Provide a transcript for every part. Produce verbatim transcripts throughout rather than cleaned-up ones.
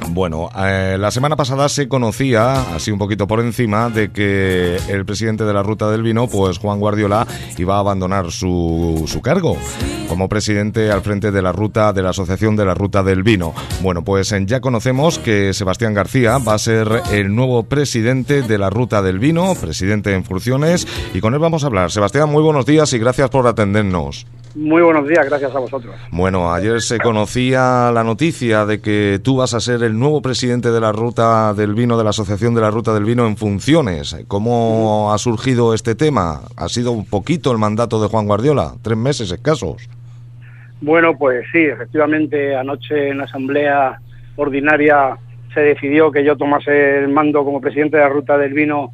Bueno, eh, la semana pasada se conocía, así un poquito por encima, de que el presidente de la Ruta del Vino, pues Juan Guardiola, iba a abandonar su, su cargo como presidente al frente de la ruta de la Asociación de la Ruta del Vino. Bueno, pues ya conocemos que Sebastián García va a ser el nuevo presidente de la Ruta del Vino, presidente en funciones, y con él vamos a hablar. Sebastián, muy buenos días y gracias por atendernos. Muy buenos días, gracias a vosotros. Bueno, ayer se conocía la noticia de que tú vas a ser el nuevo presidente de la Ruta del Vino, de la Asociación de la Ruta del Vino en funciones. ¿Cómo ha surgido este tema? ¿Ha sido un poquito el mandato de Juan Guardiola? ¿Tres meses escasos? Bueno, pues sí, efectivamente, anoche en la asamblea ordinaria se decidió que yo tomase el mando como presidente de la Ruta del Vino,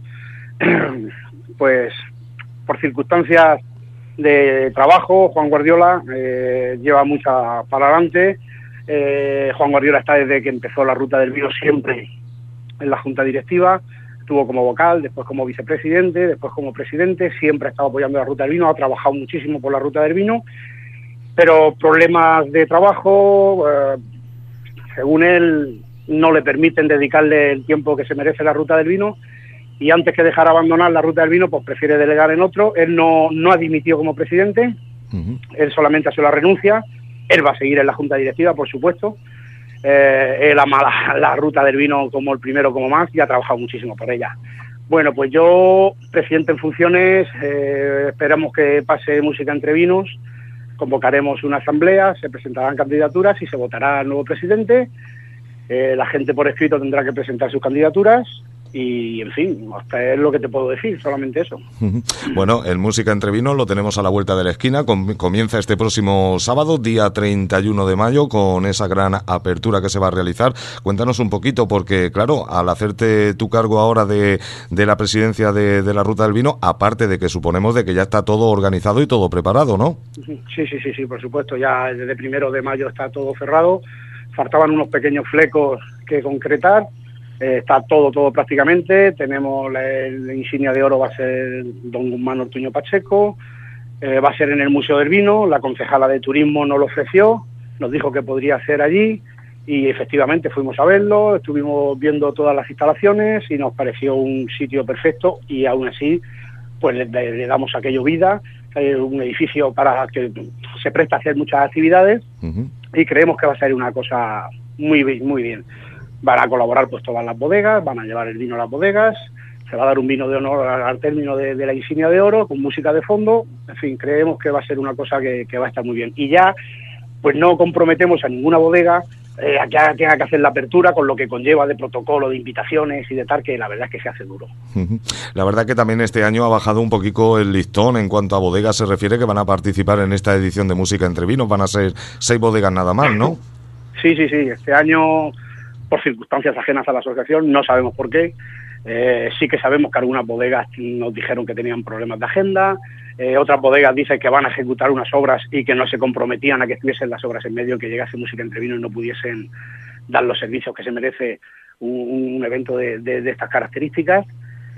pues por circunstancias de trabajo. Juan Guardiola eh, lleva mucha para adelante. Eh, Juan Guardiola está desde que empezó la Ruta del Vino siempre en la Junta Directiva, estuvo como vocal, después como vicepresidente, después como presidente, siempre ha estado apoyando la Ruta del Vino, ha trabajado muchísimo por la Ruta del Vino, pero problemas de trabajo, eh, según él, no le permiten dedicarle el tiempo que se merece la Ruta del Vino, y antes que dejar abandonar la Ruta del Vino, pues prefiere delegar en otro. Él no, no ha dimitido como presidente, uh-huh. Él solamente ha hecho la renuncia, él va a seguir en la Junta Directiva, por supuesto. Eh, él ama la, la Ruta del Vino como el primero, como más, y ha trabajado muchísimo por ella. Bueno, pues yo, presidente en funciones, eh, esperamos que pase Música entre Vinos, convocaremos una asamblea, se presentarán candidaturas y se votará el nuevo presidente. Eh, la gente por escrito tendrá que presentar sus candidaturas. Y, en fin, hasta es lo que te puedo decir, solamente eso. Bueno, el Música entre Vinos lo tenemos a la vuelta de la esquina. Comienza este próximo sábado, día treinta y uno de mayo, con esa gran apertura que se va a realizar. Cuéntanos un poquito, porque, claro, al hacerte tu cargo ahora de, de la presidencia de, de la Ruta del Vino, aparte de que suponemos de que ya está todo organizado y todo preparado, ¿no? Sí, sí, sí, sí, por supuesto. Ya desde primero de mayo está todo cerrado. Faltaban unos pequeños flecos que concretar. Eh, está todo, todo prácticamente. Tenemos la, la insignia de oro, va a ser don Guzmán Ortuño Pacheco, eh, va a ser en el Museo del Vino. La concejala de Turismo nos lo ofreció, nos dijo que podría ser allí y efectivamente fuimos a verlo, estuvimos viendo todas las instalaciones y nos pareció un sitio perfecto y aún así pues le, le damos aquello vida, eh, un edificio para que se presta a hacer muchas actividades. Uh-huh. Y creemos que va a ser una cosa muy, muy bien. Van a colaborar pues todas las bodegas, van a llevar el vino a las bodegas, se va a dar un vino de honor al término de, de la insignia de oro, con música de fondo. En fin, creemos que va a ser una cosa que, que va a estar muy bien. Y ya, pues no comprometemos a ninguna bodega eh, a que tenga que hacer la apertura, con lo que conlleva de protocolo, de invitaciones y de tal, que la verdad es que se hace duro. La verdad que también este año ha bajado un poquito el listón en cuanto a bodegas se refiere, que van a participar en esta edición de Música entre Vinos. Van a ser seis bodegas nada más, ¿no? Sí, sí, sí. Este año, por circunstancias ajenas a la asociación, no sabemos por qué. Eh, sí que sabemos que algunas bodegas nos dijeron que tenían problemas de agenda, eh, otras bodegas dicen que van a ejecutar unas obras y que no se comprometían a que estuviesen las obras en medio, que llegase Música entre Vinos y no pudiesen dar los servicios que se merece un, un evento de, de, de estas características.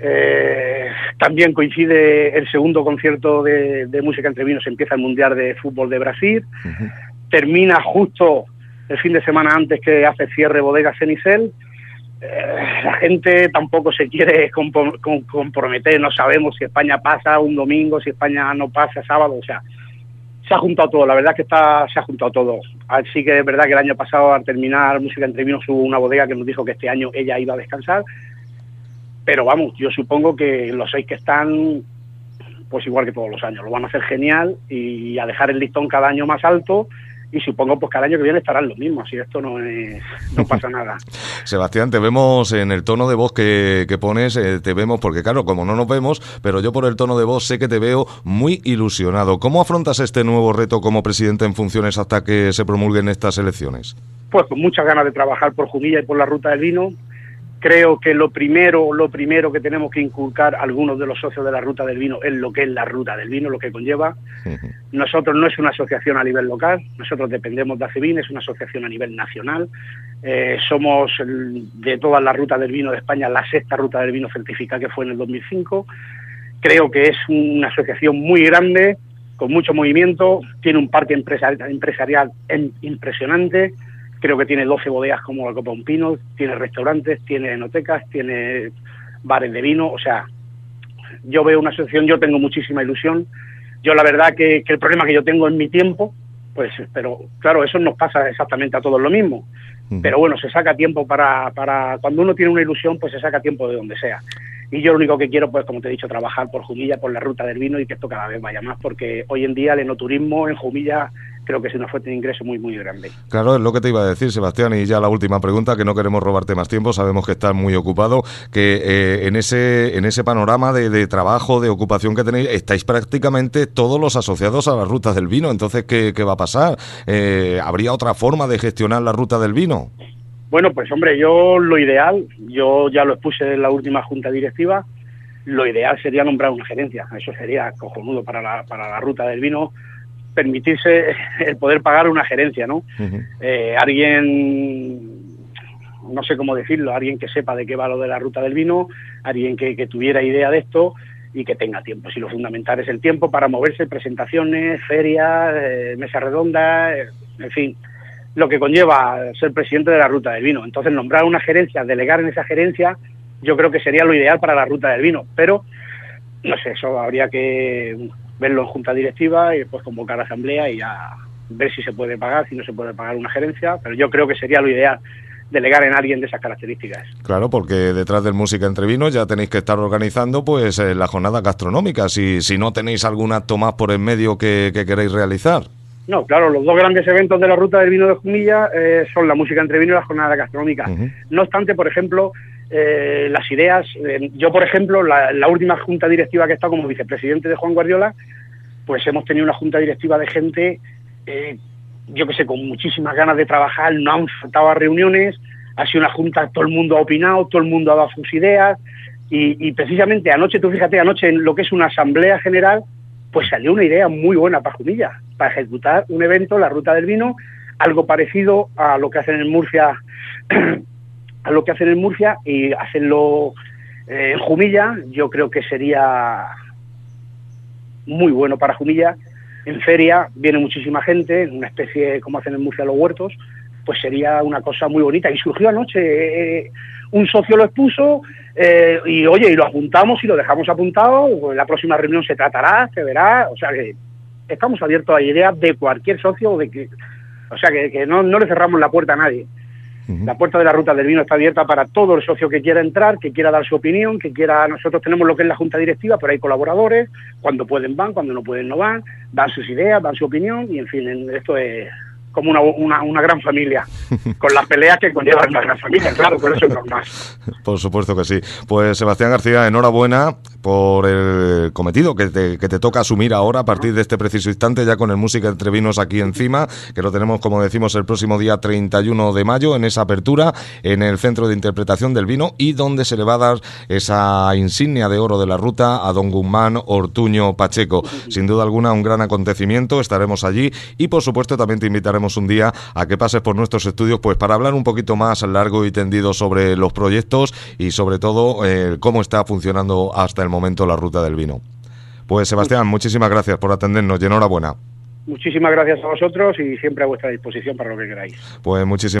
Eh, también coincide el segundo concierto de, de Música entre Vinos, empieza el Mundial de Fútbol de Brasil, uh-huh. Termina justo el fin de semana antes que hace cierre Bodega Cenicel. Eh, la gente tampoco se quiere comp- com- comprometer, no sabemos si España pasa un domingo, si España no pasa sábado, o sea, se ha juntado todo, la verdad es que está, se ha juntado todo. Así que es verdad que el año pasado, al terminar Música entre Vinos, hubo una bodega que nos dijo que este año ella iba a descansar, pero vamos, yo supongo que los seis que están, pues igual que todos los años, lo van a hacer genial y a dejar el listón cada año más alto. Y supongo pues que al año que viene estarán los mismos, y esto no es, no pasa nada. Sebastián, te vemos en el tono de voz que, que pones, eh, te vemos, porque claro, como no nos vemos, pero yo por el tono de voz sé que te veo muy ilusionado. ¿Cómo afrontas este nuevo reto como presidente en funciones hasta que se promulguen estas elecciones? Pues con muchas ganas de trabajar por Jumilla y por la Ruta del Vino. Creo que lo primero, lo primero que tenemos que inculcar a algunos de los socios de la Ruta del Vino es lo que es la Ruta del Vino, lo que conlleva. Uh-huh. Nosotros no es una asociación a nivel local, nosotros dependemos de ACEVIN, es una asociación a nivel nacional. Eh, somos el, de todas las rutas del vino de España, la sexta Ruta del Vino certificada, que fue en el dos mil cinco. Creo que es una asociación muy grande, con mucho movimiento, tiene un parque empresarial, empresarial impresionante. creo que tiene doce bodegas como la Copa Un Pino, tiene restaurantes, tiene enotecas, tiene bares de vino, o sea, yo veo una asociación, yo tengo muchísima ilusión. Yo la verdad que, que el problema que yo tengo es mi tiempo, pues, pero claro, eso nos pasa exactamente a todos lo mismo. Uh-huh. Pero bueno, se saca tiempo para, para, cuando uno tiene una ilusión, pues se saca tiempo de donde sea. Y yo lo único que quiero, pues como te he dicho, trabajar por Jumilla, por la ruta del vino y que esto cada vez vaya más, porque hoy en día el enoturismo en Jumilla creo que es una fuente de ingreso muy, muy grande. Claro, es lo que te iba a decir, Sebastián, y ya la última pregunta, que no queremos robarte más tiempo, sabemos que estás muy ocupado, que eh, en ese en ese panorama de, de trabajo, de ocupación que tenéis, estáis prácticamente todos los asociados a las rutas del vino, entonces, ¿qué, qué va a pasar? Eh, ¿Habría otra forma de gestionar la ruta del vino? Bueno, pues hombre, yo lo ideal, yo ya lo expuse en la última junta directiva, lo ideal sería nombrar una gerencia, eso sería cojonudo para la, para la ruta del vino, permitirse el poder pagar una gerencia, ¿no? Uh-huh. Eh, alguien, no sé cómo decirlo, alguien que sepa de qué va lo de la ruta del vino, alguien que, que tuviera idea de esto y que tenga tiempo. Si lo fundamental es el tiempo para moverse, presentaciones, ferias, eh, mesas redondas, eh, en fin, lo que conlleva ser presidente de la ruta del vino. Entonces, nombrar una gerencia, delegar en esa gerencia, yo creo que sería lo ideal para la ruta del vino, pero, no sé, eso habría que verlo en junta directiva y después convocar a asamblea y ya ver si se puede pagar, si no se puede pagar una gerencia, pero yo creo que sería lo ideal delegar en alguien de esas características. Claro, porque detrás del Música Entre Vinos ya tenéis que estar organizando pues eh, la jornada gastronómica, si, si no tenéis algún acto más por en medio que, que queréis realizar. No, claro, los dos grandes eventos de la ruta del vino de Jumilla eh, son la Música Entre Vinos y la jornada gastronómica. Uh-huh. No obstante, por ejemplo, eh, las ideas, eh, yo por ejemplo, la, la última junta directiva que he estado como vicepresidente de Juan Guardiola, pues hemos tenido una junta directiva de gente, eh, yo que sé, con muchísimas ganas de trabajar, no han faltado a reuniones, ha sido una junta, todo el mundo ha opinado, todo el mundo ha dado sus ideas, y, y precisamente anoche, tú fíjate, anoche en lo que es una asamblea general, pues salió una idea muy buena para Jumilla, para ejecutar un evento, la ruta del vino, algo parecido a lo que hacen en Murcia, a lo que hacen en Murcia, y hacerlo eh, en Jumilla, yo creo que sería muy bueno para Jumilla. En feria viene muchísima gente, una especie como hacen en Murcia los huertos, pues sería una cosa muy bonita. Y surgió anoche, eh, un socio lo expuso, eh, y oye, y lo apuntamos y lo dejamos apuntado, pues la próxima reunión se tratará, se verá, o sea que estamos abiertos a ideas de cualquier socio, de que, o sea que, que no, no le cerramos la puerta a nadie. Uh-huh. La puerta de la ruta del vino está abierta para todo el socio que quiera entrar, que quiera dar su opinión, que quiera. Nosotros tenemos lo que es la junta directiva, pero hay colaboradores, cuando pueden van, cuando no pueden no van, dan sus ideas, dan su opinión, y en fin, esto es como una, una, una gran familia, con las peleas que conllevan una gran familia, claro, por eso es normal. Por supuesto que sí. Pues Sebastián García, enhorabuena por el cometido que te, que te toca asumir ahora a partir de este preciso instante, ya con el Música Entre Vinos aquí encima, que lo tenemos, como decimos, el próximo día treinta y uno de mayo, en esa apertura, en el Centro de Interpretación del Vino, y donde se le va a dar esa insignia de oro de la ruta a don Guzmán Ortuño Pacheco. Sin duda alguna, un gran acontecimiento, estaremos allí, y por supuesto también te invitaremos un día a que pases por nuestros estudios, pues para hablar un poquito más largo y tendido sobre los proyectos y sobre todo eh, cómo está funcionando hasta el momento la ruta del vino. Pues Sebastián, muchísimas gracias por atendernos y enhorabuena. Muchísimas gracias a vosotros y siempre a vuestra disposición para lo que queráis. Pues muchísimas